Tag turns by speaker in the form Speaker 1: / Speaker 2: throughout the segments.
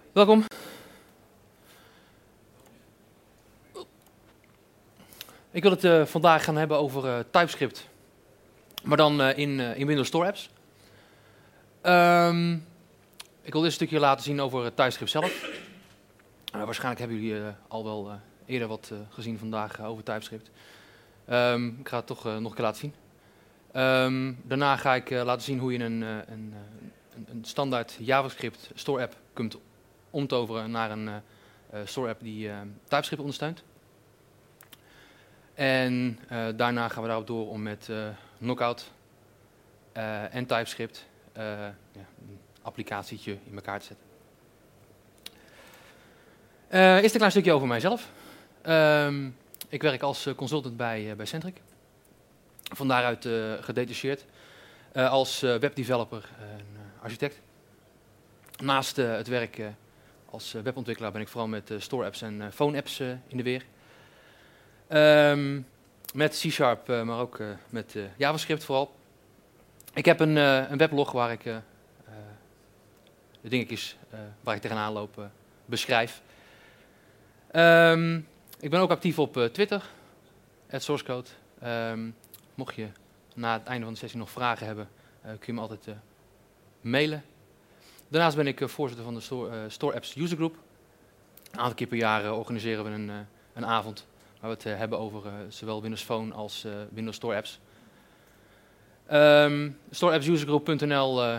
Speaker 1: Welkom. Ik wil het vandaag gaan hebben over TypeScript, maar dan in Windows Store Apps. Ik wil dit stukje laten zien over TypeScript zelf. Waarschijnlijk hebben jullie al wel eerder wat gezien vandaag over TypeScript. Ik ga het toch nog een keer laten zien. Daarna ga ik laten zien hoe je een standaard JavaScript Store App kunt omtoveren naar een Store App die TypeScript ondersteunt. En daarna gaan we daarop door om met Knockout en TypeScript een applicatietje in elkaar te zetten. Eerst een klein stukje over mijzelf. Ik werk als consultant bij Centric. Van daaruit gedetacheerd als webdeveloper en architect. Naast het werk als webontwikkelaar ben ik vooral met store apps en phone apps in de weer. Met C#, maar ook met JavaScript vooral. Ik heb een weblog waar ik de dingetjes waar ik tegenaan loop beschrijf. Ik ben ook actief op Twitter, @sourcecode. Mocht je na het einde van de sessie nog vragen hebben, kun je me altijd mailen. Daarnaast ben ik voorzitter van de Store Apps User Group. Een aantal keer per jaar organiseren we een avond waar we het hebben over zowel Windows Phone als Windows Store Apps. StoreAppsUserGroup.nl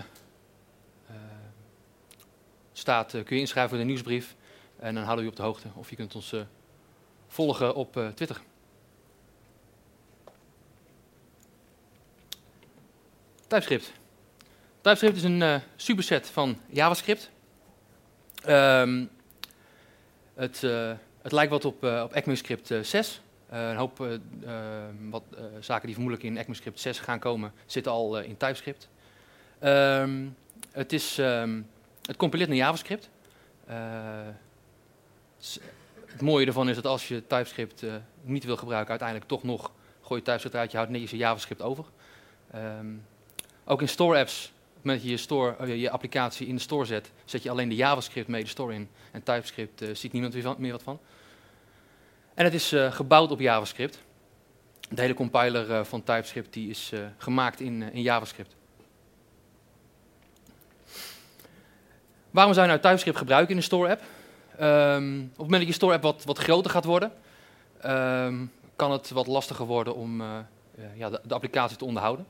Speaker 1: kun je inschrijven voor de nieuwsbrief en dan houden we je op de hoogte. Of je kunt ons volgen op Twitter. TypeScript. TypeScript is een superset van JavaScript. Het lijkt wat op ECMAScript 6. Een hoop zaken die vermoedelijk in ECMAScript 6 gaan komen, zitten al in TypeScript. Het compileert naar JavaScript. Het mooie ervan is dat als je TypeScript niet wil gebruiken, uiteindelijk toch nog gooi je TypeScript uit, je houdt netjes je JavaScript over. Ook in Store Apps, op het moment dat je je applicatie in de store zet, zet je alleen de JavaScript mee de store in. En TypeScript ziet niemand meer wat van. En het is gebouwd op JavaScript. De hele compiler van TypeScript die is gemaakt in JavaScript. Waarom zou je nou TypeScript gebruiken in een Store App? Op het moment dat je Store App wat groter gaat worden, kan het wat lastiger worden om de applicatie te onderhouden.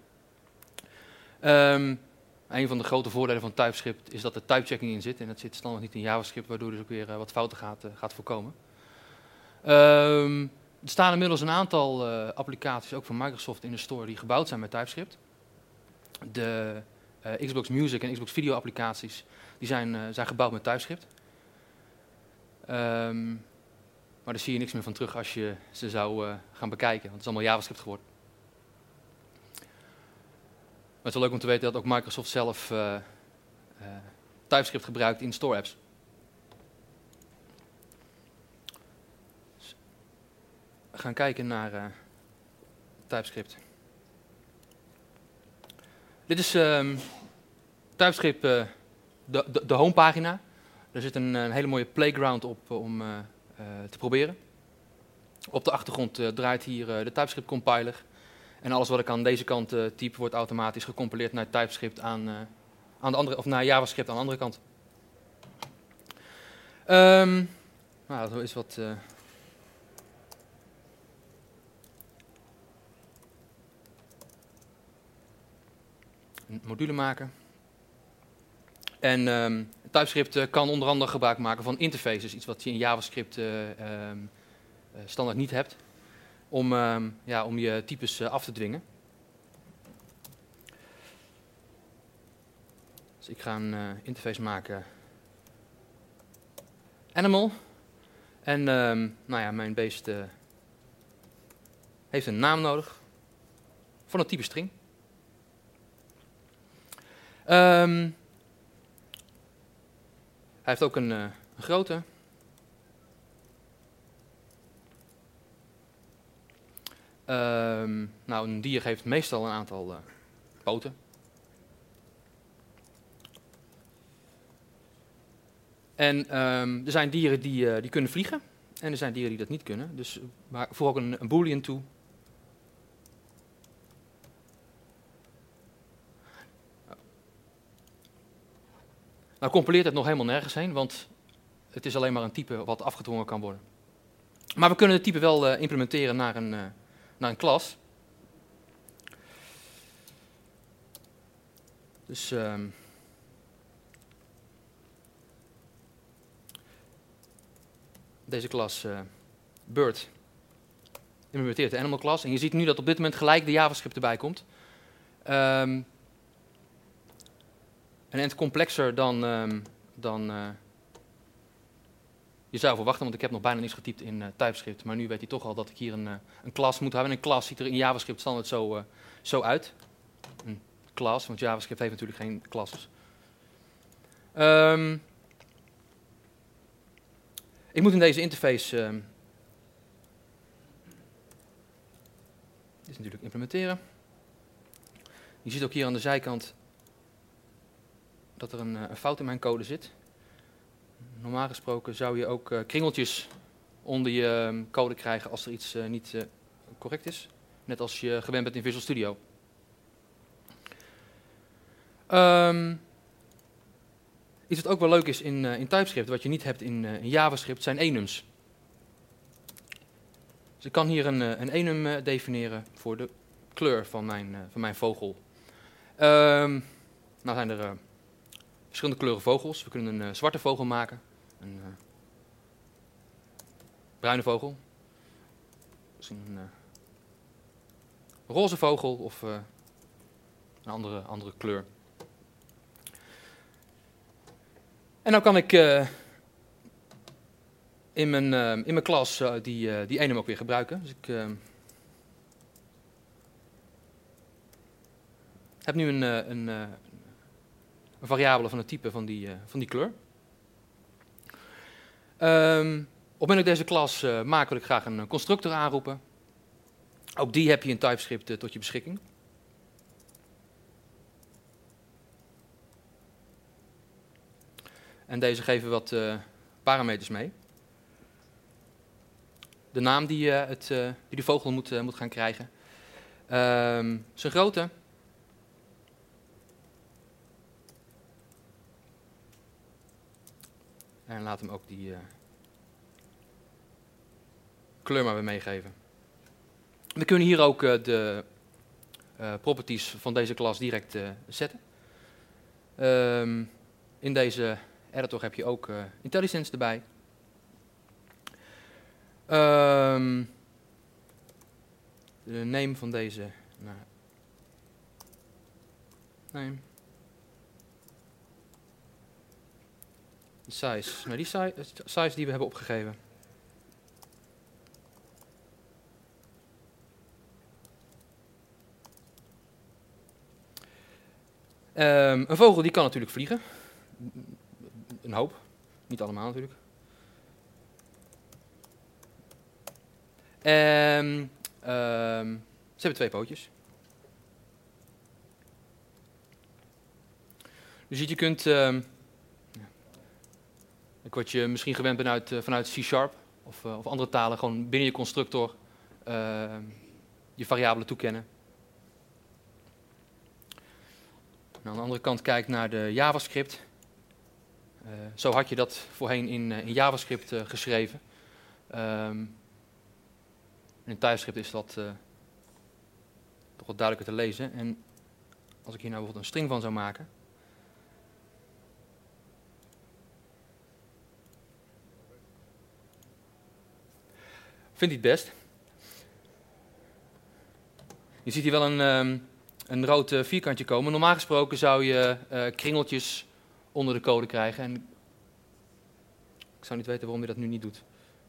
Speaker 1: Een van de grote voordelen van TypeScript is dat er typechecking in zit. En dat zit standaard niet in JavaScript, waardoor dus ook weer wat fouten gaat voorkomen. Er staan inmiddels een aantal applicaties, ook van Microsoft in de store, die gebouwd zijn met TypeScript. De Xbox Music en Xbox Video applicaties die zijn gebouwd met TypeScript. Maar daar zie je niks meer van terug als je ze zou gaan bekijken, want het is allemaal JavaScript geworden. Maar het is wel leuk om te weten dat ook Microsoft zelf TypeScript gebruikt in store apps. We gaan kijken naar TypeScript. Dit is TypeScript, de homepagina. Er zit een hele mooie playground op om te proberen. Op de achtergrond draait hier de TypeScript compiler. En alles wat ik aan deze kant type wordt automatisch gecompileerd naar TypeScript aan de andere, of naar JavaScript aan de andere kant. Dat is wat. Een module maken. En TypeScript kan onder andere gebruik maken van interfaces, iets wat je in JavaScript standaard niet hebt, om je types af te dwingen. Dus ik ga een interface maken, animal, en mijn beest heeft een naam nodig van een type string. Hij heeft ook een grootte. Een dier heeft meestal een aantal poten. En er zijn dieren die kunnen vliegen en er zijn dieren die dat niet kunnen. Dus voeg ook een boolean toe. Nou compileert het nog helemaal nergens heen, want het is alleen maar een type wat afgedwongen kan worden. Maar we kunnen het type wel implementeren naar een klas. Dus deze klas Bird implementeert de animal class. En je ziet nu dat op dit moment gelijk de JavaScript erbij komt. Een end complexer dan je zou verwachten, want ik heb nog bijna niets getypt in TypeScript. Maar nu weet hij toch al dat ik hier een class moet hebben. En een class ziet er in JavaScript standaard zo uit. Een class, want JavaScript heeft natuurlijk geen classes. Ik moet in deze interface dit natuurlijk implementeren. Je ziet ook hier aan de zijkant dat er een fout in mijn code zit. Normaal gesproken zou je ook kringeltjes onder je code krijgen als er iets niet correct is. Net als je gewend bent in Visual Studio. Iets wat ook wel leuk is in TypeScript, wat je niet hebt in JavaScript, zijn enums. Dus ik kan hier een enum definiëren voor de kleur van mijn vogel. Nou zijn er verschillende kleuren vogels. We kunnen een zwarte vogel maken, een bruine vogel, misschien een roze vogel of een andere kleur. En dan kan ik in mijn klas die enum ook weer gebruiken. Dus ik heb nu een variabele van het type van die kleur. Op het moment dat ik deze klas maak, wil ik graag een constructor aanroepen. Ook die heb je in TypeScript tot je beschikking. En deze geven wat parameters mee. De naam die die vogel moet gaan krijgen. Zijn grootte. En laat hem ook die kleur maar weer meegeven. We kunnen hier ook de properties van deze klas direct zetten. In deze editor heb je ook IntelliSense erbij. De name van deze. Name. De size. Die size die we hebben opgegeven. Een vogel die kan natuurlijk vliegen. Een hoop. Niet allemaal natuurlijk. Ze hebben 2 pootjes. Dus je kunt, wat je misschien gewend bent vanuit C# of andere talen, gewoon binnen je constructor je variabelen toekennen. En aan de andere kant kijk naar de JavaScript. Zo had je dat voorheen in JavaScript geschreven. In TypeScript is dat toch wat duidelijker te lezen. En als ik hier nou bijvoorbeeld een string van zou maken. Vindt hij het best. Je ziet hier wel een rood vierkantje komen. Normaal gesproken zou je kringeltjes onder de code krijgen. En ik zou niet weten waarom je dat nu niet doet.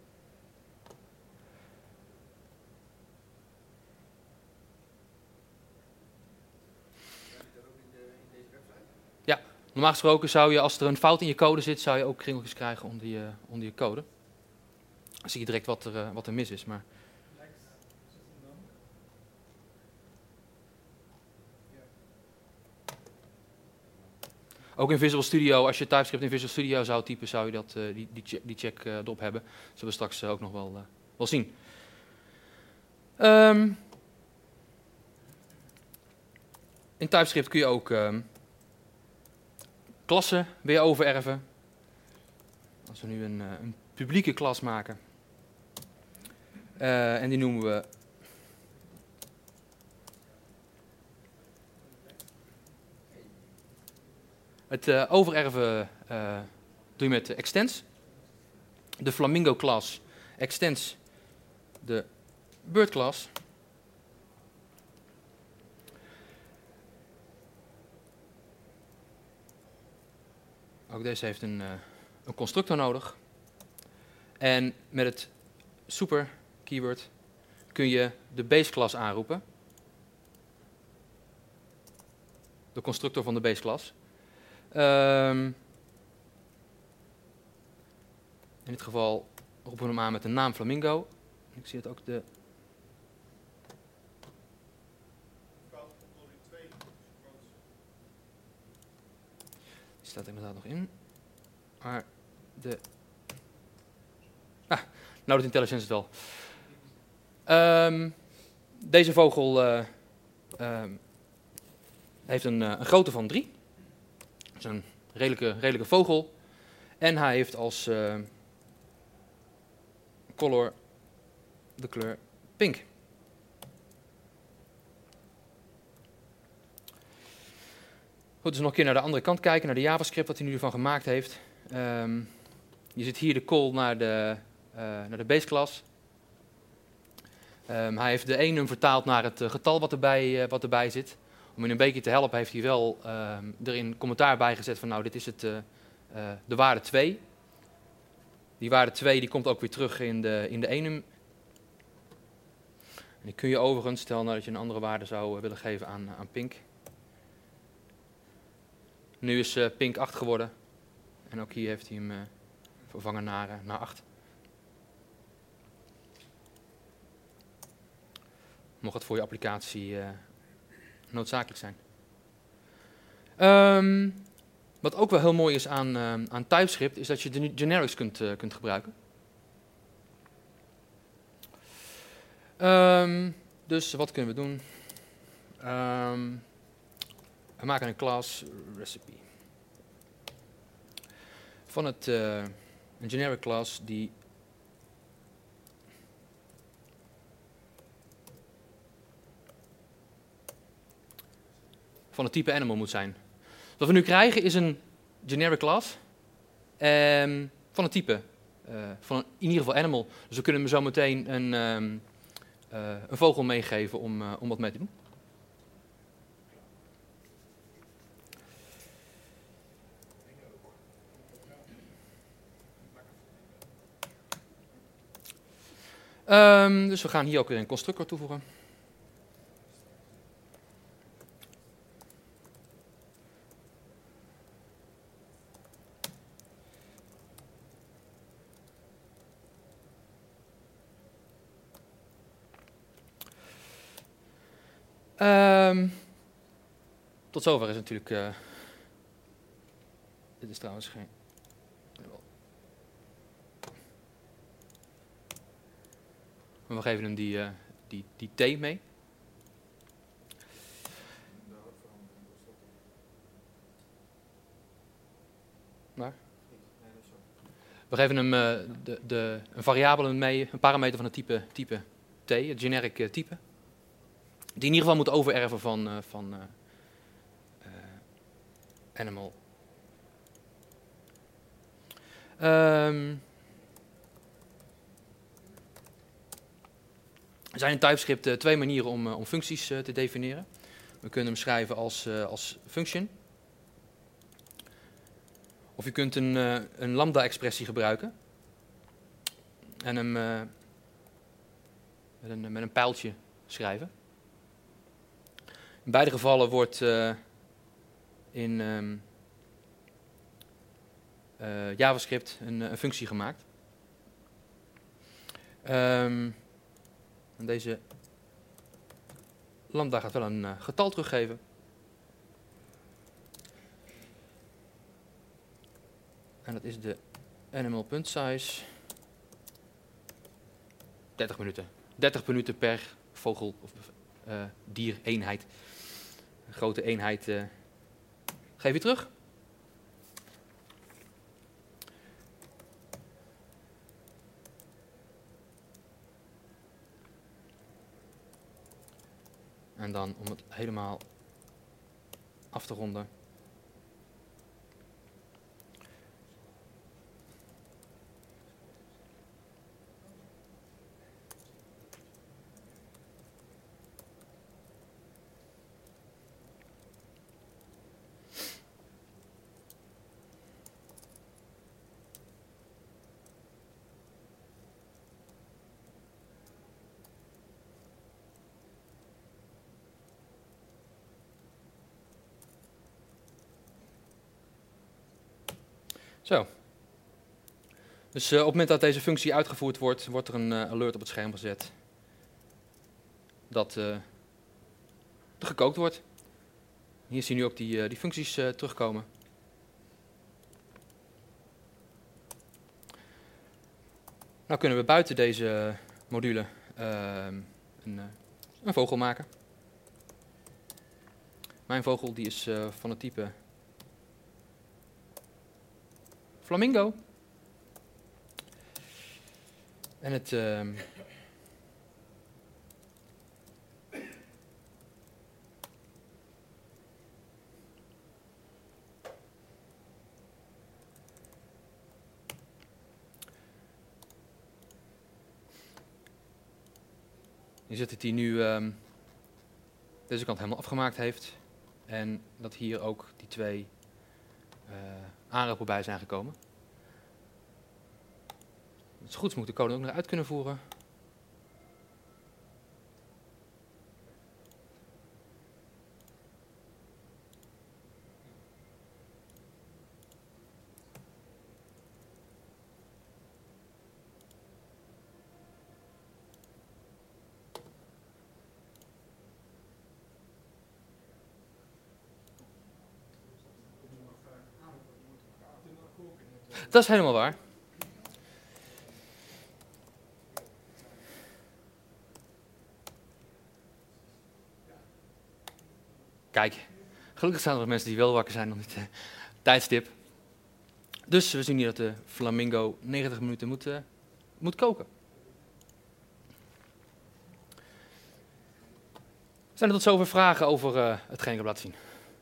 Speaker 1: Ja, normaal gesproken zou je, als er een fout in je code zit, zou je ook kringeltjes krijgen onder je code. Dan zie je direct wat er mis is. Maar Ook in Visual Studio, als je TypeScript in Visual Studio zou typen, zou je dat, die check erop hebben. Dat zullen we straks ook nog wel zien. In TypeScript kun je ook klassen weer overerven. Als we nu een publieke klas maken. En die noemen we het overerven doe je met extends. De Flamingo klas extends de Bird klas. Ook deze heeft een constructor nodig. En met het super keyword kun je de base klas aanroepen. De constructor van de base klas. In dit geval roepen we hem aan met de naam Flamingo. Ik zie dat ook de... Die staat inderdaad nog in. Maar de... Node Intelligence is het al. Deze vogel heeft een grootte van 3. Dat is een redelijke vogel. En hij heeft als color de kleur pink. Goed, dus nog een keer naar de andere kant kijken, naar de JavaScript wat hij nu ervan gemaakt heeft. Je ziet hier de call naar de base klas. Hij heeft de enum vertaald naar het getal wat erbij zit. Om je een beetje te helpen heeft hij wel er in commentaar bij gezet van nou dit is de waarde 2. Die waarde 2 die komt ook weer terug in de enum. En die kun je overigens, stel nou dat je een andere waarde zou willen geven aan pink. Nu is pink 8 geworden. En ook hier heeft hij hem vervangen naar 8. Mocht het voor je applicatie noodzakelijk zijn. Wat ook wel heel mooi is aan TypeScript, is dat je de generics kunt gebruiken. Dus wat kunnen we doen? We maken een class recipe. Van een generic class die van het type animal moet zijn. Wat we nu krijgen is een generic class van het type, in ieder geval animal. Dus we kunnen hem zo meteen een vogel meegeven om wat mee te doen. Dus we gaan hier ook weer een constructor toevoegen. Tot zover is natuurlijk... dit is trouwens geen... We geven hem die T mee. Waar? We geven hem een variabele mee, een parameter van het type T, het generic type. Die in ieder geval moet overerven van animal. Er zijn in TypeScript 2 manieren om functies te definiëren. We kunnen hem schrijven als function. Of je kunt een lambda-expressie gebruiken. En hem met een pijltje schrijven. In beide gevallen wordt in JavaScript een functie gemaakt. En deze lambda gaat wel een getal teruggeven. En dat is de animal.size. 30 minuten. 30 minuten per vogel of diereenheid. Een grote eenheid. Geef je terug. En dan om het helemaal af te ronden. Zo. Dus op het moment dat deze functie uitgevoerd wordt, wordt er een alert op het scherm gezet dat er gekookt wordt. Hier zie je nu ook die functies terugkomen. Nou kunnen we buiten deze module een vogel maken. Mijn vogel die is van het type Flamingo. En het je ziet dat hij nu deze kant helemaal afgemaakt heeft. En dat hier ook die twee aanlopen bij zijn gekomen. Het is goed, moet ik de code ook nog uit kunnen voeren. Dat is helemaal waar. Kijk, gelukkig zijn er nog mensen die wel wakker zijn op dit tijdstip. Dus we zien hier dat de Flamingo 90 minuten moet koken. Zijn er tot zover vragen over hetgeen ik heb laten zien?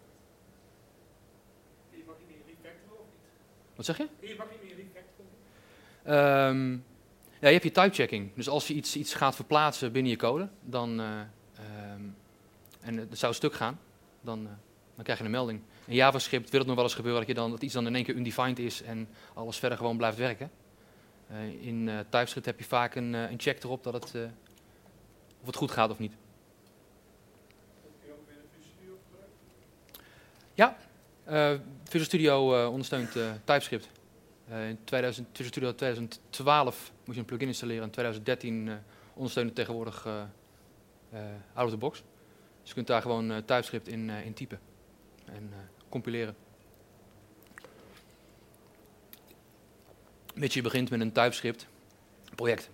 Speaker 2: Je mag niet meer refactoren of niet?
Speaker 1: Wat zeg je?
Speaker 2: Je mag niet meer refactoren.
Speaker 1: Ja, je hebt je typechecking. Dus als je iets gaat verplaatsen binnen je code, dan, en het zou stuk gaan, dan krijg je een melding. In JavaScript wil het nog wel eens gebeuren dat iets dan in één keer undefined is en alles verder gewoon blijft werken. In TypeScript heb je vaak een check erop dat of het goed gaat of niet.
Speaker 2: Dat kun je ook weer in Visual Studio gebruiken.
Speaker 1: Ja, Visual Studio ondersteunt TypeScript. In Visual Studio 2012 moest je een plugin installeren. In 2013 ondersteunt het tegenwoordig out of the box. Dus je kunt daar gewoon TypeScript in typen en compileren. Mits je begint met een TypeScript project.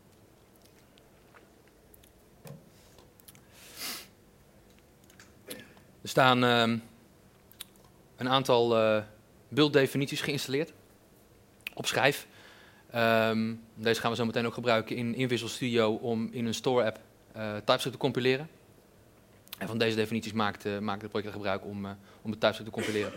Speaker 1: Er staan een aantal beelddefinities geïnstalleerd op schijf. Deze gaan we zo meteen ook gebruiken in Visual Studio om in een Store app TypeScript te compileren. En van deze definities maakt het project gebruik om het TypeScript te compileren.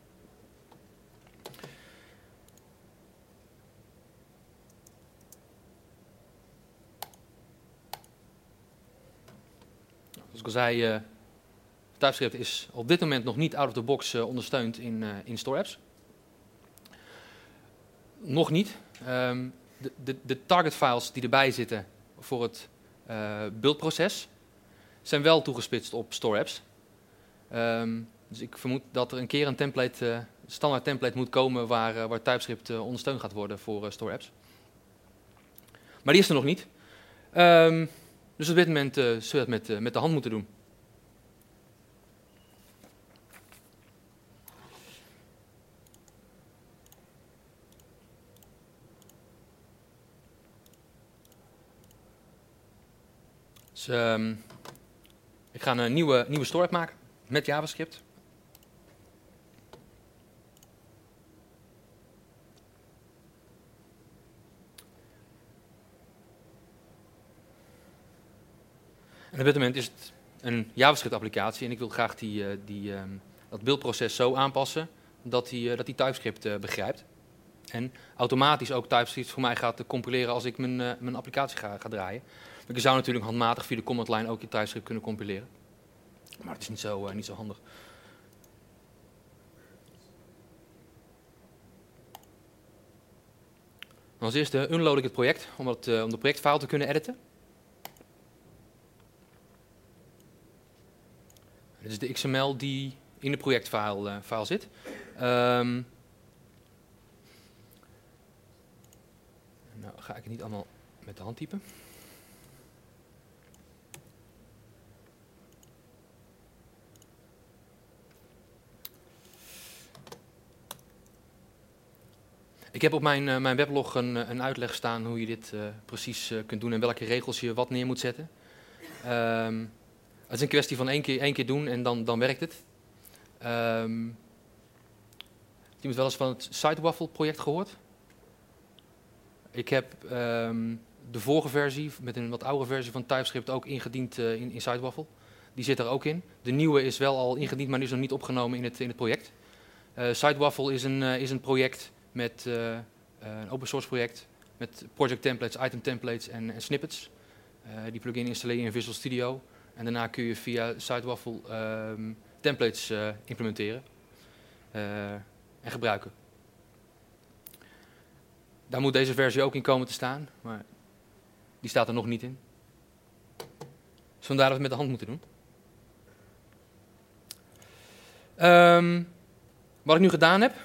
Speaker 1: Zoals ik al zei, TypeScript is op dit moment nog niet out of the box ondersteund in Store apps. Nog niet. De target files die erbij zitten voor het buildproces zijn wel toegespitst op Store apps. Dus ik vermoed dat er een keer een standaard template moet komen waar TypeScript ondersteund gaat worden voor Store apps. Maar die is er nog niet. Dus op dit moment zullen we het met de hand moeten doen. Dus, ik ga een nieuwe store app maken met JavaScript. En op dit moment is het een JavaScript applicatie en ik wil graag dat beeldproces zo aanpassen dat die TypeScript begrijpt. En automatisch ook TypeScript voor mij gaat compileren als ik mijn applicatie ga draaien. Ik zou natuurlijk handmatig via de command line ook je TypeScript kunnen compileren. Maar het is niet zo handig. Als eerste unload ik het project om de projectfile te kunnen editen. Dit is de XML die in de projectfile zit. Nou ga ik het niet allemaal met de hand typen. Ik heb op mijn weblog een uitleg staan hoe je dit precies kunt doen en welke regels je wat neer moet zetten. Het is een kwestie van één keer doen en dan werkt het. Je hebt wel eens van het Sidewaffle project gehoord. Ik heb de vorige versie, met een wat oudere versie van TypeScript, ook ingediend in Sidewaffle. Die zit er ook in. De nieuwe is wel al ingediend, maar die is nog niet opgenomen in het project. Sidewaffle is een project met een open source project met project templates, item templates en snippets. Die plugin installeer je in Visual Studio. En daarna kun je via Sidewaffle templates implementeren en gebruiken. Daar moet deze versie ook in komen te staan, maar die staat er nog niet in. Dus vandaar dat we het met de hand moeten doen. Wat ik nu gedaan heb,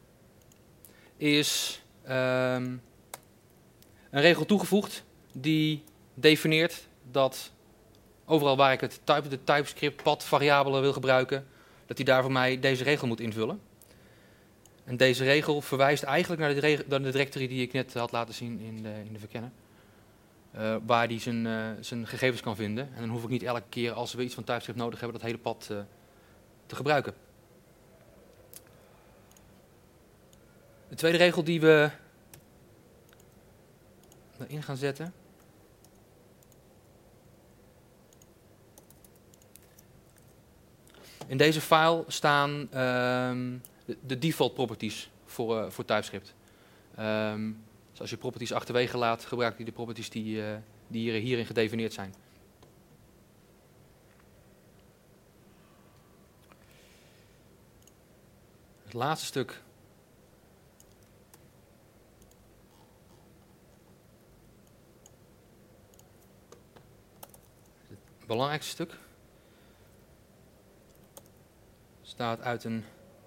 Speaker 1: is een regel toegevoegd die definieert dat overal waar ik de TypeScript pad variabelen wil gebruiken, dat hij daar voor mij deze regel moet invullen. En deze regel verwijst eigenlijk naar de directory die ik net had laten zien in de verkenner. Waar hij zijn gegevens kan vinden. En dan hoef ik niet elke keer als we iets van TypeScript nodig hebben dat hele pad te gebruiken. De tweede regel die we erin gaan zetten. In deze file staan de default properties voor TypeScript. Dus als je properties achterwege laat, gebruikt hij de properties die hierin gedefinieerd zijn. Het laatste stuk. Het belangrijkste stuk. Bestaat uit een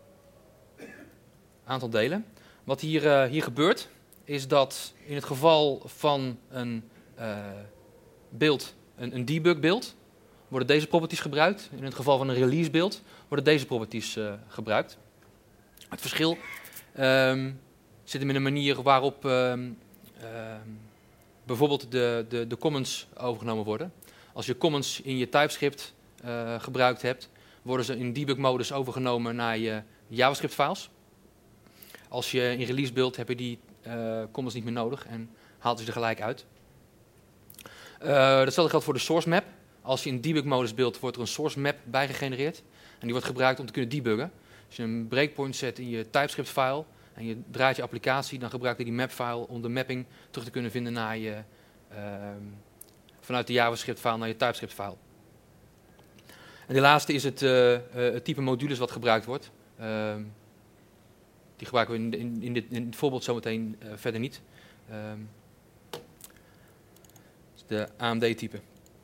Speaker 1: aantal delen. Wat hier gebeurt, is dat in het geval van een beeld, een debug beeld, worden deze properties gebruikt. In het geval van een release beeld worden deze properties gebruikt. Het verschil zit hem in een manier waarop bijvoorbeeld de comments overgenomen worden. Als je comments in je TypeScript gebruikt hebt, worden ze in debug-modus overgenomen naar je JavaScript-files. Als je in release build heb je die comments niet meer nodig en haalt ze er gelijk uit. Datzelfde geldt voor de source map. Als je in debug-modus buildt, wordt er een source map bijgegenereerd. En die wordt gebruikt om te kunnen debuggen. Als je een breakpoint zet in je TypeScript-file en je draait je applicatie, dan gebruikt hij die map-file om de mapping terug te kunnen vinden naar je, vanuit de JavaScript-file naar je TypeScript-file. En de laatste is het type modules wat gebruikt wordt. Die gebruiken we in het voorbeeld zometeen verder niet. De AMD-type.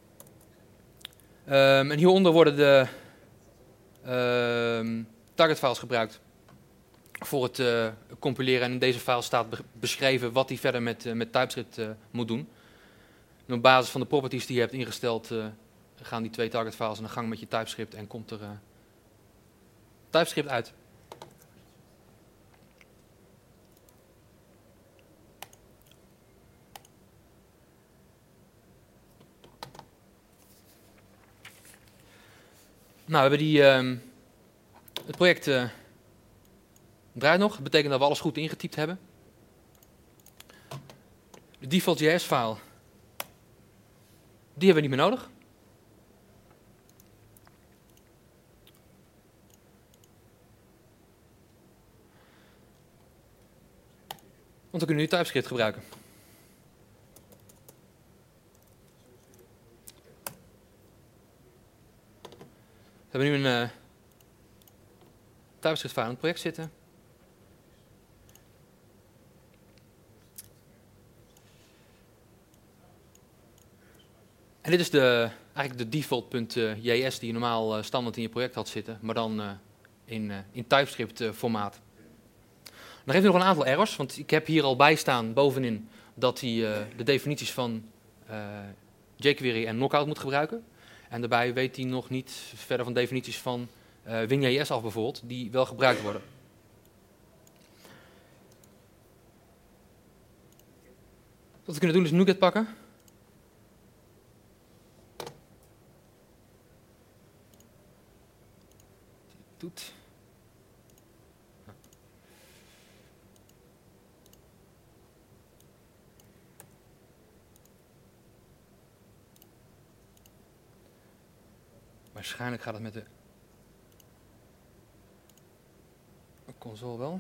Speaker 1: En hieronder worden de targetfiles gebruikt voor het compileren. En in deze file staat beschreven wat hij verder met TypeScript moet doen. En op basis van de properties die je hebt ingesteld, gaan die twee targetfiles aan de gang met je TypeScript en komt er TypeScript uit. Nou, we hebben het project draait nog. Dat betekent dat we alles goed ingetypt hebben. De default JS-file, die hebben we niet meer nodig. Want we kunnen nu TypeScript gebruiken. We hebben nu een TypeScript file in het project zitten. En dit is eigenlijk de default.js die je normaal standaard in je project had zitten, maar dan in TypeScript formaat. Dan heeft hij nog een aantal errors, want ik heb hier al bij staan bovenin dat hij de definities van jQuery en Knockout moet gebruiken. En daarbij weet hij nog niet verder van definities van WinJS af bijvoorbeeld, die wel gebruikt worden. Wat we kunnen doen is NuGet pakken. Doet. Waarschijnlijk gaat het met de console wel.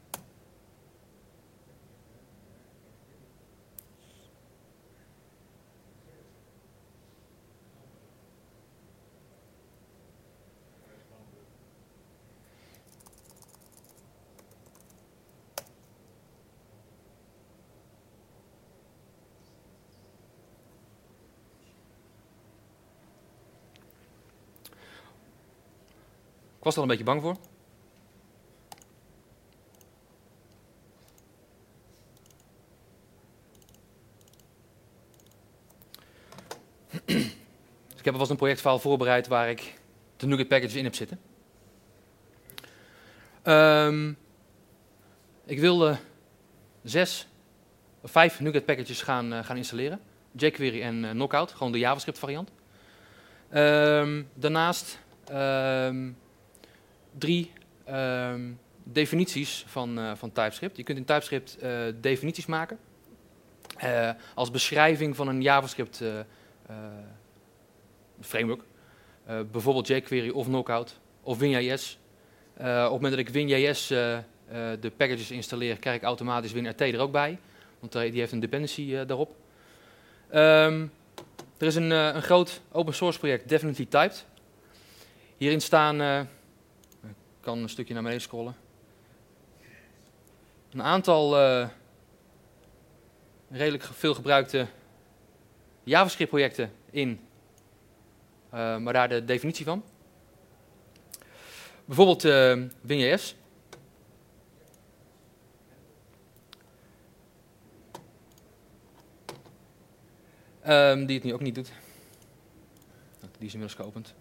Speaker 1: Ik was er al een beetje bang voor. Dus ik heb alvast een projectfile voorbereid waar ik de NuGet packages in heb zitten. Ik wilde 5 NuGet packages gaan installeren. jQuery en Knockout, gewoon de JavaScript variant. Daarnaast 3 definities van TypeScript. Je kunt in TypeScript definities maken als beschrijving van een JavaScript framework. Bijvoorbeeld jQuery of Knockout of WinJS. Op het moment dat ik WinJS de packages installeer, krijg ik automatisch WinRT er ook bij. Want die heeft een dependency daarop. Er is een groot open source project, Definitely Typed. Hierin staan, ik kan een stukje naar beneden scrollen, een aantal redelijk veel gebruikte JavaScript projecten in, maar daar de definitie van. Bijvoorbeeld WinJS. Die het nu ook niet doet. Die is inmiddels geopend.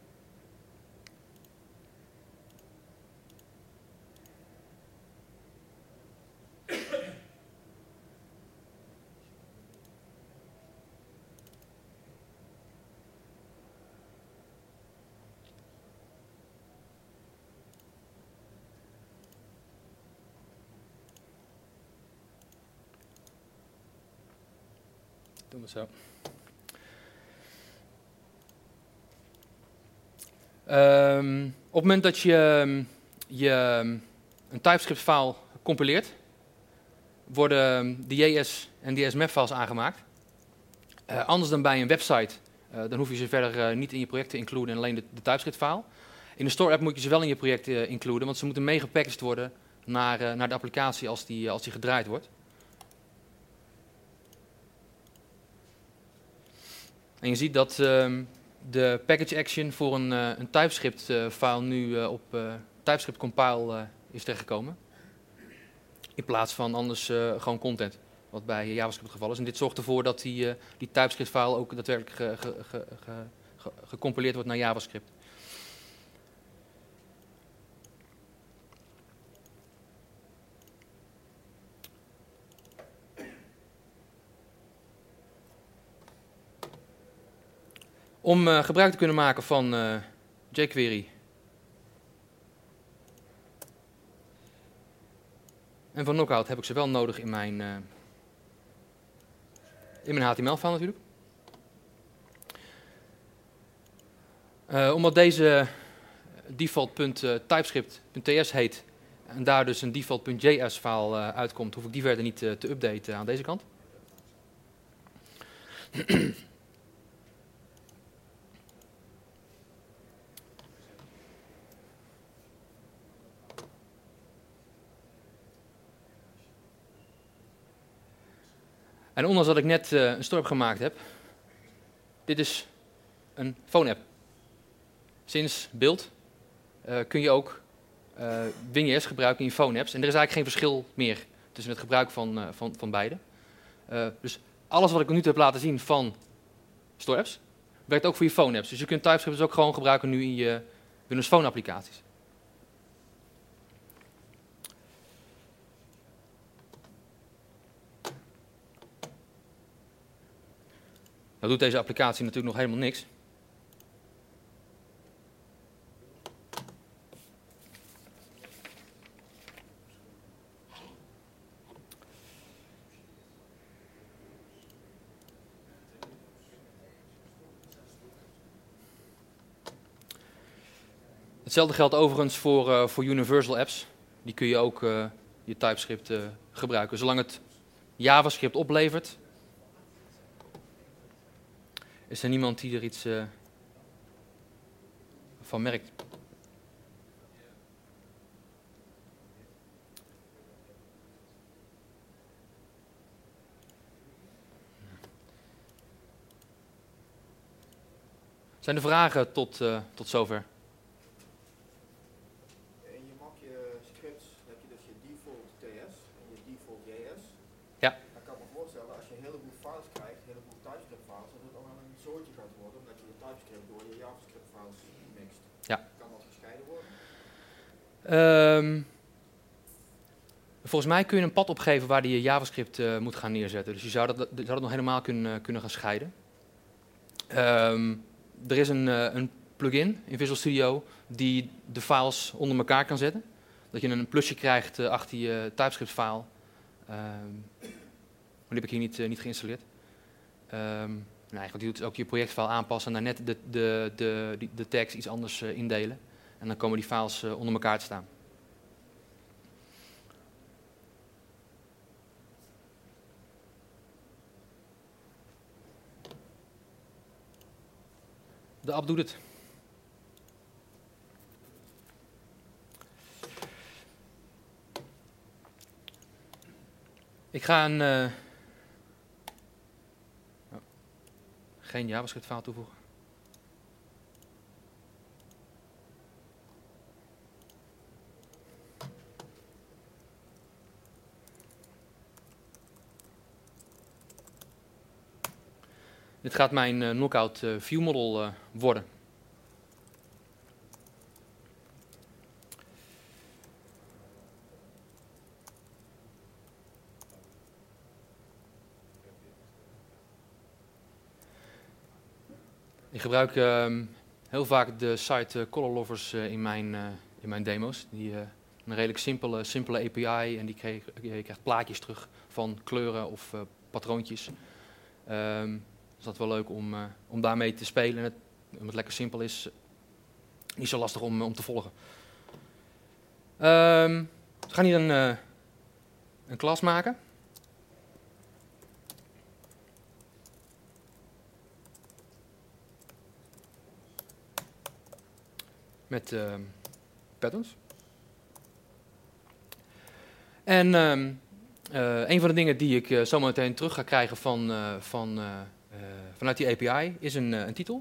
Speaker 1: Doen we zo. Op het moment dat je een TypeScript file compileert, worden de JS en DSMF files aangemaakt. Anders dan bij een website, dan hoef je ze verder niet in je project te includen en alleen de TypeScript file. In de Store app moet je ze wel in je project includen, want ze moeten meegepackaged worden naar de applicatie als die gedraaid wordt. En je ziet dat de package action voor een TypeScript file nu op TypeScript compile is terechtgekomen. In plaats van anders gewoon content, wat bij JavaScript het geval is. En dit zorgt ervoor dat die TypeScript file ook daadwerkelijk gecompileerd wordt naar JavaScript. Om gebruik te kunnen maken van jQuery. En van Knockout heb ik ze wel nodig in mijn HTML-file natuurlijk. Omdat deze default.typescript.ts heet en daar dus een default.js-file uitkomt, hoef ik die verder niet te updaten aan deze kant. En ondanks dat ik net een store gemaakt heb, dit is een phone-app. Sinds Build kun je ook WinJS gebruiken in je phone-apps. En er is eigenlijk geen verschil meer tussen het gebruik van beide. Dus alles wat ik nu heb laten zien van store-apps, werkt ook voor je phone-apps. Dus je kunt TypeScript dus ook gewoon gebruiken nu in je Windows Phone applicaties. Nou doet deze applicatie natuurlijk nog helemaal niks. Hetzelfde geldt overigens voor Universal Apps. Die kun je ook je TypeScript gebruiken. Zolang het JavaScript oplevert, is er niemand die er iets van merkt. Zijn er vragen tot zover?
Speaker 3: In je mapje scripts heb je dus je default TS en je default JS.
Speaker 1: Ja.
Speaker 3: Dan kan ik me voorstellen, als je een heleboel files krijgt, een heleboel TypeScript files, dat het dan wel een zootje gaat worden, omdat je je TypeScript door je JavaScript files mixt.
Speaker 1: Ja.
Speaker 3: Kan dat gescheiden worden?
Speaker 1: Volgens mij kun je een pad opgeven waar je JavaScript moet gaan neerzetten. Dus je zou dat nog helemaal kunnen gaan scheiden. Er is een plugin in Visual Studio die de files onder elkaar kan zetten. Dat je een plusje krijgt achter je TypeScript file. Die heb ik hier niet geïnstalleerd. Die doet ook je projectfile aanpassen en daar net de tags iets anders indelen. En dan komen die files onder elkaar te staan. De app doet het. Ik ga geen JavaScript file toevoegen. Dit gaat mijn Knockout view model worden. Ik gebruik heel vaak de site Color Lovers in mijn demo's. Die een redelijk simpele API en je krijgt plaatjes terug van kleuren of patroontjes. Dus dat is wel leuk om daarmee te spelen. En omdat het lekker simpel is, niet zo lastig om te volgen. We gaan hier een klas maken. Met patterns. En een van de dingen die ik zometeen terug ga krijgen vanuit die API is een titel.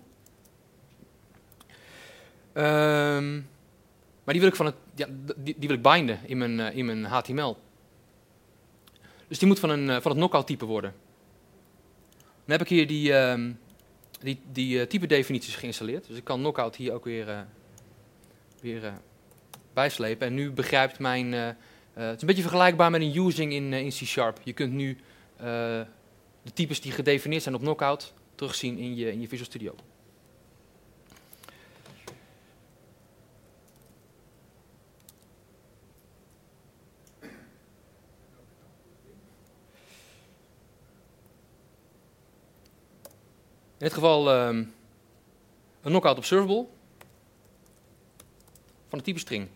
Speaker 1: Maar die wil ik die wil ik binden in mijn HTML. Dus die moet van het knockout type worden. Dan heb ik hier die type definities geïnstalleerd. Dus ik kan knockout hier ook weer bijslepen. En nu begrijpt mijn... het is een beetje vergelijkbaar met een using in C#. Je kunt nu de types die gedefinieerd zijn op knockout terugzien in je Visual Studio. In dit geval een knockout observable van het type string.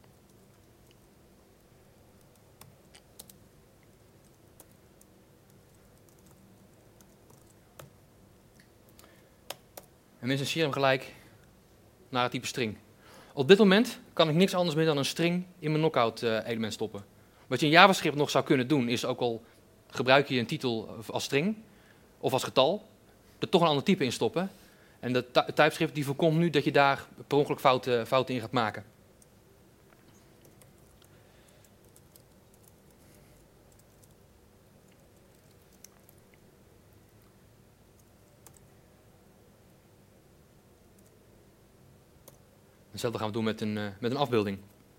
Speaker 1: En mensen zien hem gelijk naar het type string. Op dit moment kan ik niks anders meer dan een string in mijn knockout element stoppen. Wat je in JavaScript nog zou kunnen doen, is ook al gebruik je een titel als string of als getal, er toch een ander type in stoppen. En de TypeScript die voorkomt nu dat je daar per ongeluk fouten in gaat maken. Hetzelfde gaan we doen met een afbeelding.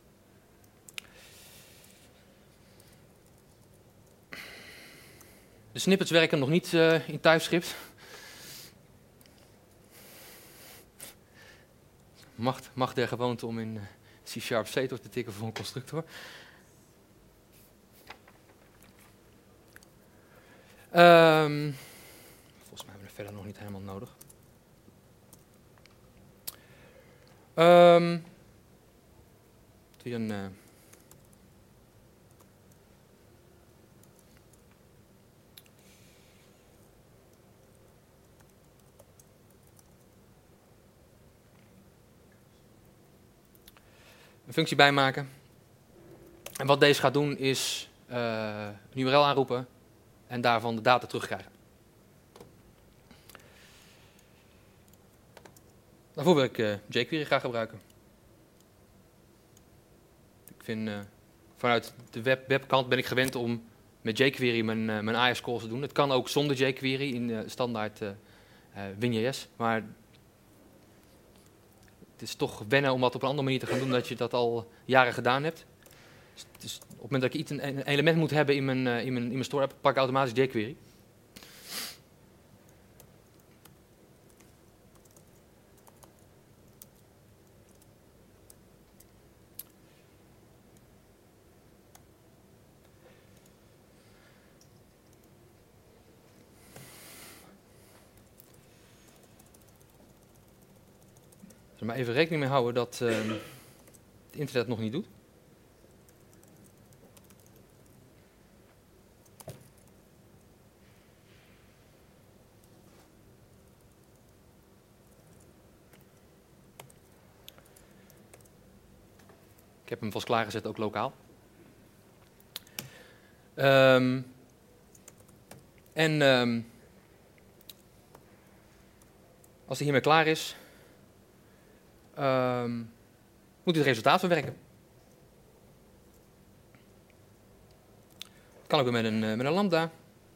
Speaker 1: De snippets werken nog niet in TypeScript. Macht der gewoonte om in C# Setor te tikken voor een constructor. Volgens mij hebben we er verder nog niet helemaal nodig. Weer een functie bijmaken. En wat deze gaat doen is een URL aanroepen en daarvan de data terugkrijgen. Daarvoor wil ik jQuery graag gebruiken. Ik vind vanuit de webkant ben ik gewend om met jQuery mijn AS-calls te doen. Het kan ook zonder jQuery in standaard WinJS, maar het is toch wennen om dat op een andere manier te gaan doen dat je dat al jaren gedaan hebt. Dus op het moment dat ik een element moet hebben in mijn store app, pak ik automatisch jQuery. Er maar even rekening mee houden dat het internet het nog niet doet. Ik heb hem vast klaargezet, ook lokaal. Als hij hiermee klaar is, moet hij het resultaat verwerken. Dat kan ook weer met een lambda.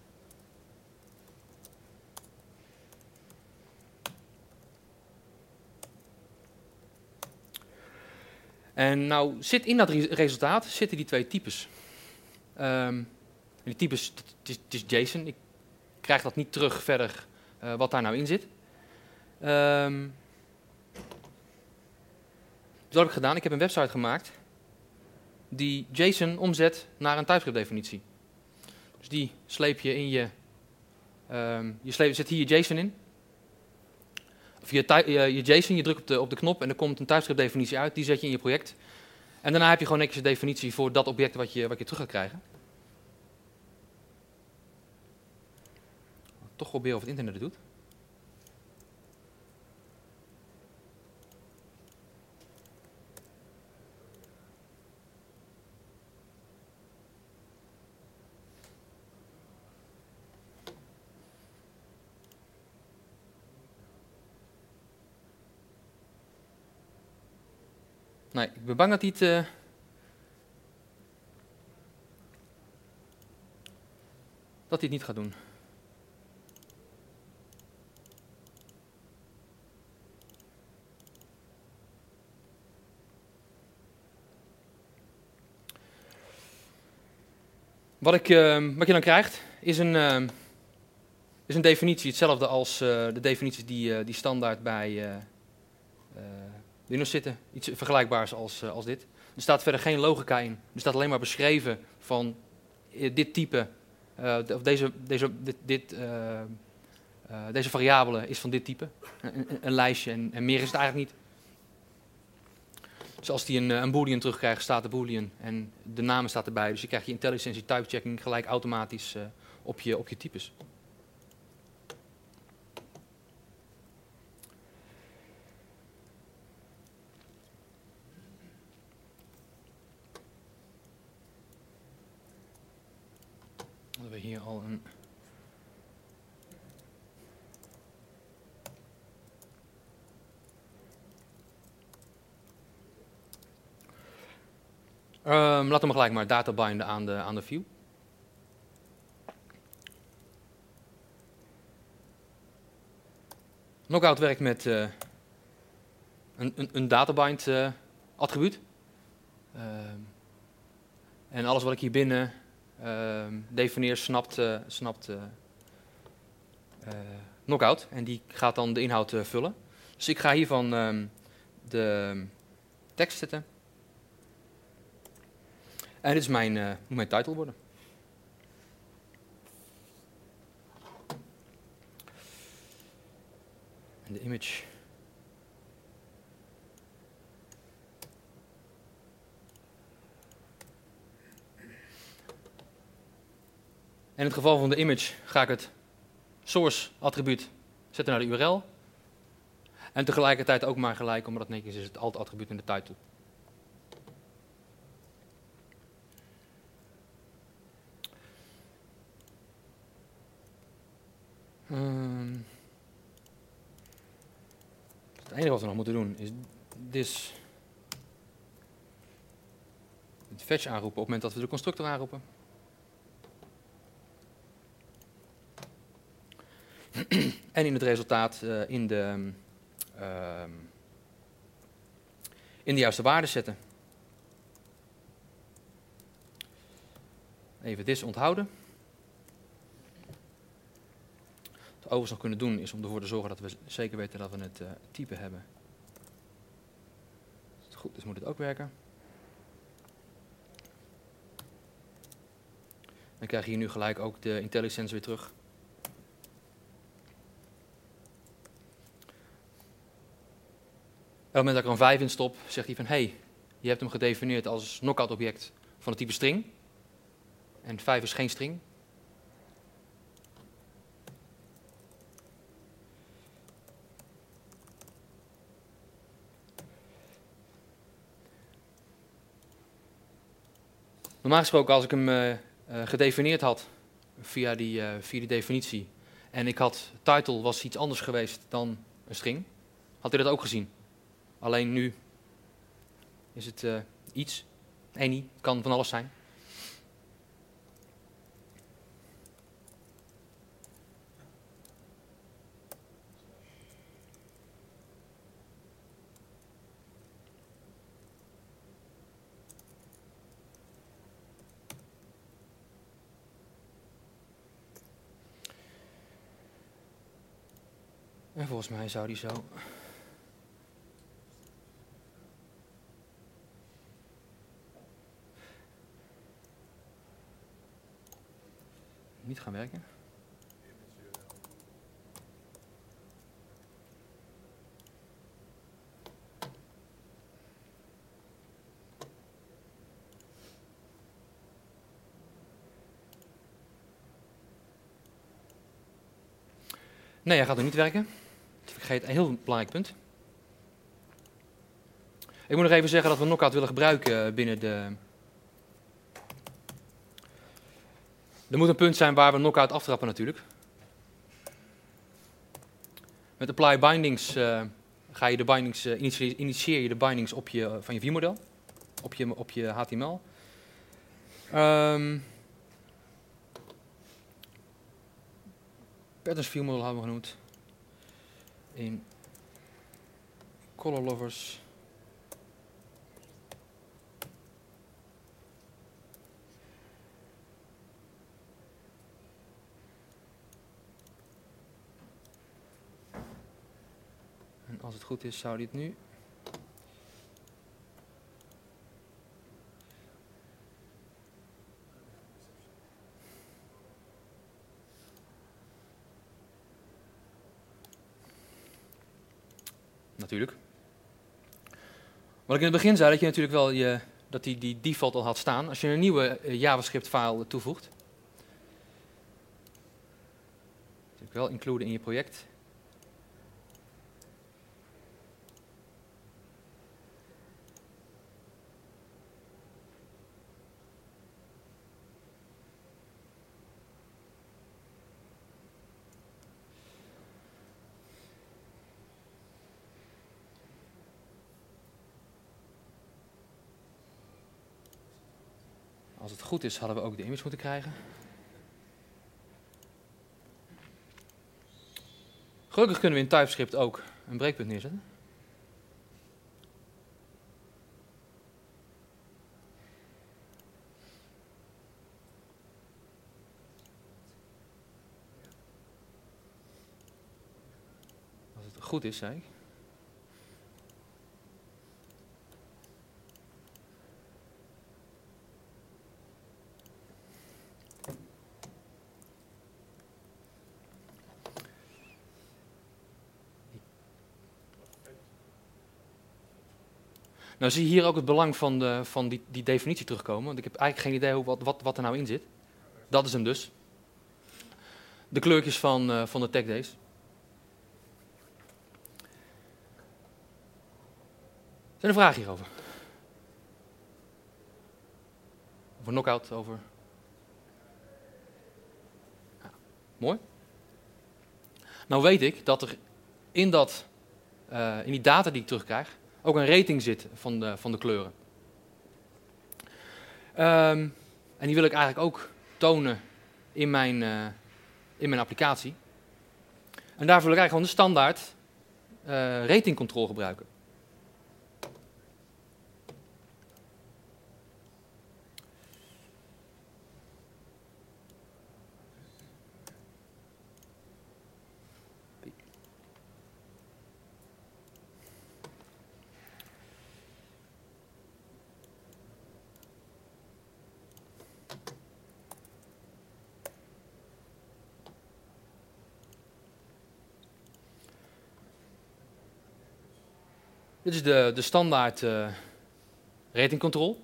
Speaker 1: En nou zit in dat resultaat zitten die twee types. Die types, het is JSON. Ik krijg dat niet terug verder wat daar nou in zit. Dus wat heb ik gedaan? Ik heb een website gemaakt die JSON omzet naar een TypeScript definitie. Dus die sleep je in zet hier je JSON in. Of je JSON, je drukt op de knop en er komt een TypeScript definitie uit. Die zet je in je project. En daarna heb je gewoon netjes een definitie voor dat object wat je terug gaat krijgen. Toch proberen of het internet het doet. Nee, ik ben bang dat hij het niet gaat doen. Wat je dan krijgt is een definitie, hetzelfde als de definities die standaard bij Windows zitten. Iets vergelijkbaars als dit. Er staat verder geen logica in. Er staat alleen maar beschreven van dit type, of dit Deze variabele is van dit type, een lijstje en meer is het eigenlijk niet. Dus als die een boolean terugkrijgt, staat de boolean en de naam staat erbij. Dus je krijgt je IntelliSense type checking gelijk automatisch op je types. Dan hebben we hier al een... laten we gelijk maar data binden aan de view. Knockout werkt met een databind attribuut. En alles wat ik hier binnen definieer snapt Knockout. En die gaat dan de inhoud vullen. Dus ik ga hiervan de tekst zetten. En dit is moet mijn title worden. En de image. En in het geval van de image ga ik het source attribuut zetten naar de URL. En tegelijkertijd ook maar gelijk, omdat het netjes is, het alt attribuut in de title. Het enige wat we nog moeten doen is het fetch aanroepen op het moment dat we de constructor aanroepen. En in het resultaat in de juiste waarde zetten. Even this onthouden. Wat we overigens nog kunnen doen is om ervoor te zorgen dat we zeker weten dat we het type hebben. Als het goed is moet het ook werken. Dan krijg je hier nu gelijk ook de IntelliSense weer terug. Op het moment dat ik er een 5 in stop, zegt hij van hey, je hebt hem gedefinieerd als knockout object van het type string. En 5 is geen string. Normaal gesproken als ik hem gedefinieerd had via die definitie en ik had title was iets anders geweest dan een string, had hij dat ook gezien. Alleen nu is het iets, any, kan van alles zijn. En volgens mij zou die zo... niet gaan werken. Nee, hij gaat nog niet werken. Ik vergeet een heel belangrijk punt. Ik moet nog even zeggen dat we Knockout willen gebruiken binnen de... Er moet een punt zijn waar we Knockout aftrappen natuurlijk. Met apply bindings ga je de bindings, initieer je de bindings van je viewmodel. Op je HTML. Patterns viewmodel hebben we genoemd. In color lovers. En als het goed is, zou dit nu... natuurlijk. Wat ik in het begin zei, dat je natuurlijk wel dat die default al had staan. Als je een nieuwe JavaScript-file toevoegt, natuurlijk wel includen in je project. Als het goed is, hadden we ook de image moeten krijgen. Gelukkig kunnen we in TypeScript ook een breekpunt neerzetten. Als het goed is, zei ik. Nou zie je hier ook het belang van die definitie terugkomen. Want ik heb eigenlijk geen idee wat er nou in zit. Dat is hem dus. De kleurtjes van de tag days. Zijn er vragen hierover? Over knockout, over... Ja, mooi. Nou weet ik dat er in die data die ik terugkrijg, ook een rating zit van de kleuren. En die wil ik eigenlijk ook tonen in mijn applicatie. En daarvoor wil ik eigenlijk gewoon de standaard rating control gebruiken. Dit is de standaard rating control.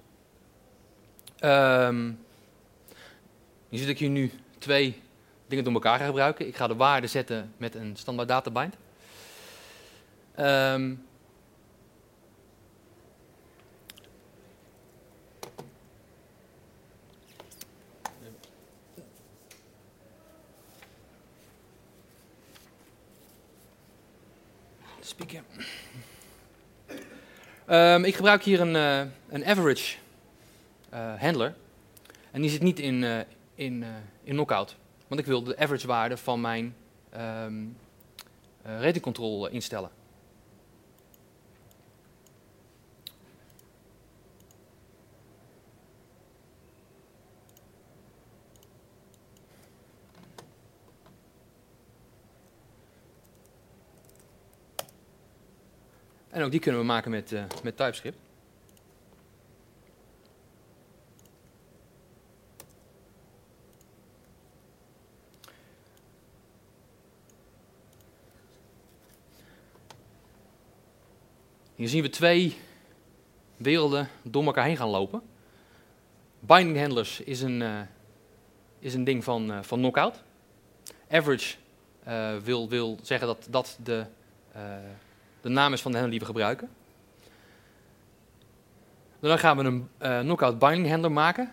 Speaker 1: Je ziet dat ik hier nu 2 dingen door elkaar ga gebruiken. Ik ga de waarde zetten met een standaard databind. Spieken. Ik gebruik hier een average handler. En die zit niet in knockout. Want ik wil de average waarde van mijn rating control instellen. En ook die kunnen we maken met TypeScript. Hier zien we 2 werelden door elkaar heen gaan lopen. Binding handlers is een ding van knockout. Average wil zeggen dat de naam is van de handler die we gebruiken. Dan gaan we een knockout binding handler maken.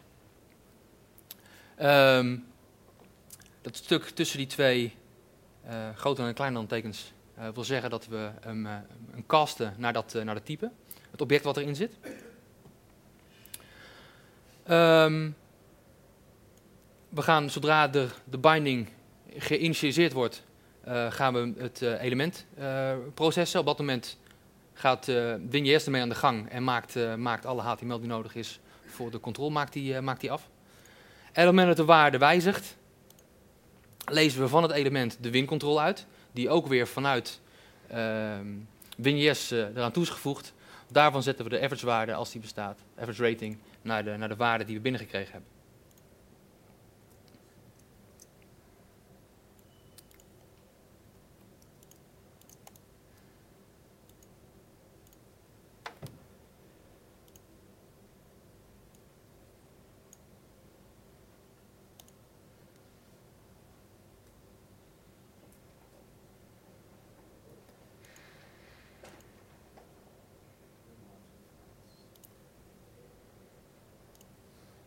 Speaker 1: Dat stuk tussen die 2 grotere en kleinere tekens wil zeggen dat we hem casten naar dat type. Het object wat erin zit. We gaan, zodra de binding geïnitialiseerd wordt, gaan we het element processen. Op dat moment gaat WinJS ermee aan de gang en maakt alle HTML die nodig is voor de control, maakt die af. En op het moment dat de waarde wijzigt, lezen we van het element de WinControl uit, die ook weer vanuit WinJS eraan toe is gevoegd. Daarvan zetten we de average waarde, als die bestaat, average rating, naar de waarde die we binnengekregen hebben.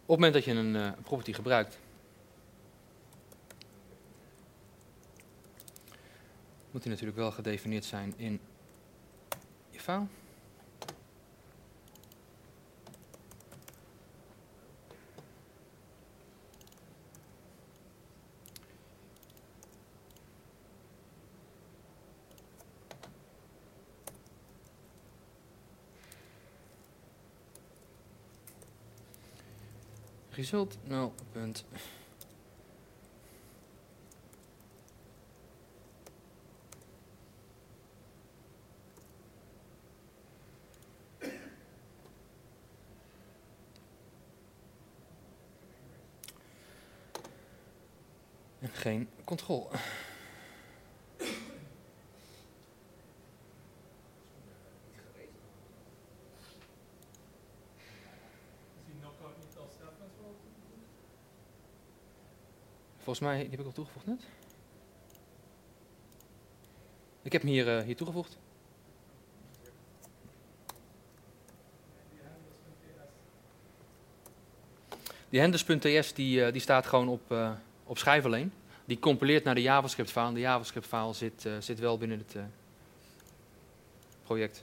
Speaker 1: het moment dat je een property gebruikt, moet die natuurlijk wel gedefinieerd zijn in je file. Result 0. En geen control.
Speaker 2: Is die knockout niet als statement wel toegevoegd?
Speaker 1: Volgens mij, die heb ik al toegevoegd net. Ik heb hem hier toegevoegd. Die handles.ts die staat gewoon op schijf alleen. Die compileert naar de JavaScript file. En de JavaScript file zit wel binnen het project.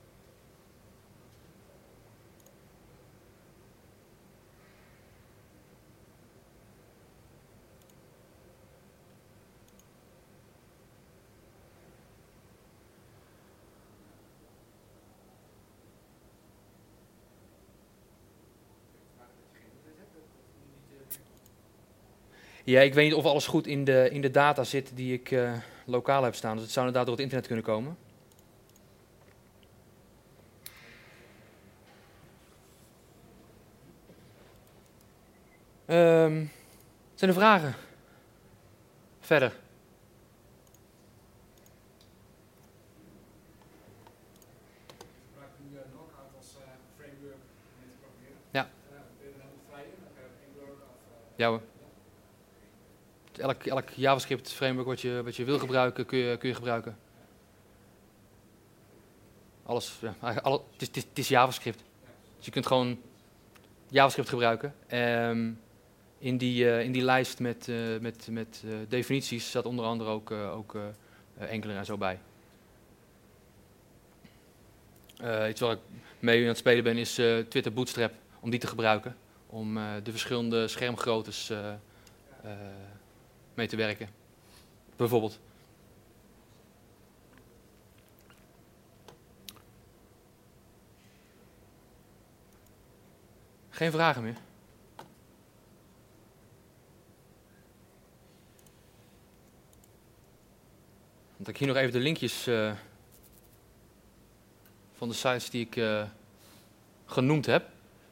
Speaker 1: Ja, ik weet niet of alles goed in de data zit die ik lokaal heb staan. Dus het zou inderdaad door het internet kunnen komen. Zijn er vragen? Verder.
Speaker 4: Je gebruikt nu Knockout als framework om te programmeren.
Speaker 1: Ja.
Speaker 4: Ben je er helemaal vrij in? Dan kan je op Angular of...
Speaker 1: Ja hoor. Elk JavaScript framework wat je wil gebruiken, kun je gebruiken. Alles, ja, het is JavaScript. Dus je kunt gewoon JavaScript gebruiken. In die lijst met definities staat onder andere ook Angular en zo bij. Iets waar ik mee aan het spelen ben is Twitter Bootstrap, om die te gebruiken. Om de verschillende schermgroottes mee te werken. Bijvoorbeeld. Geen vragen meer? Want ik hier nog even de linkjes van de sites die ik genoemd heb.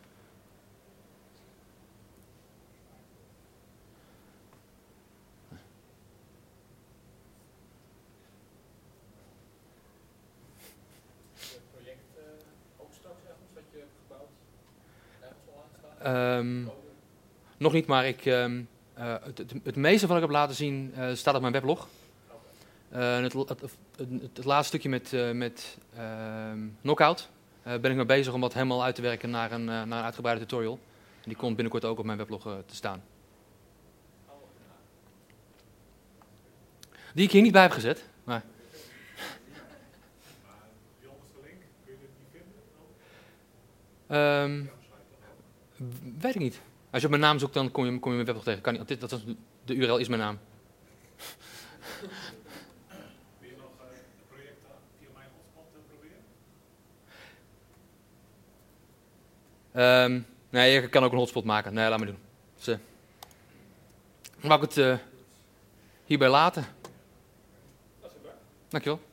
Speaker 4: Het project ook straks ergens wat je hebt gebouwd? Ergens online staan?
Speaker 1: Nog niet, maar het meeste wat ik heb laten zien staat op mijn weblog. Het laatste stukje met Knockout ben ik mee bezig om dat helemaal uit te werken naar een uitgebreide tutorial. En die komt binnenkort ook op mijn weblog te staan. Die ik hier niet bij heb gezet. Maar
Speaker 2: Die onderste link, kun je dit niet vinden?
Speaker 1: weet ik niet. Als je op mijn naam zoekt, dan kom je mijn weblog tegen. Kan niet, de URL is mijn naam.
Speaker 2: Wil je nog het project via mijn hotspot proberen?
Speaker 1: Nee, je kan ook een hotspot maken. Nee, laat maar doen. Dus, dan wou ik het hierbij laten.
Speaker 4: Dat is het.
Speaker 1: Dankjewel.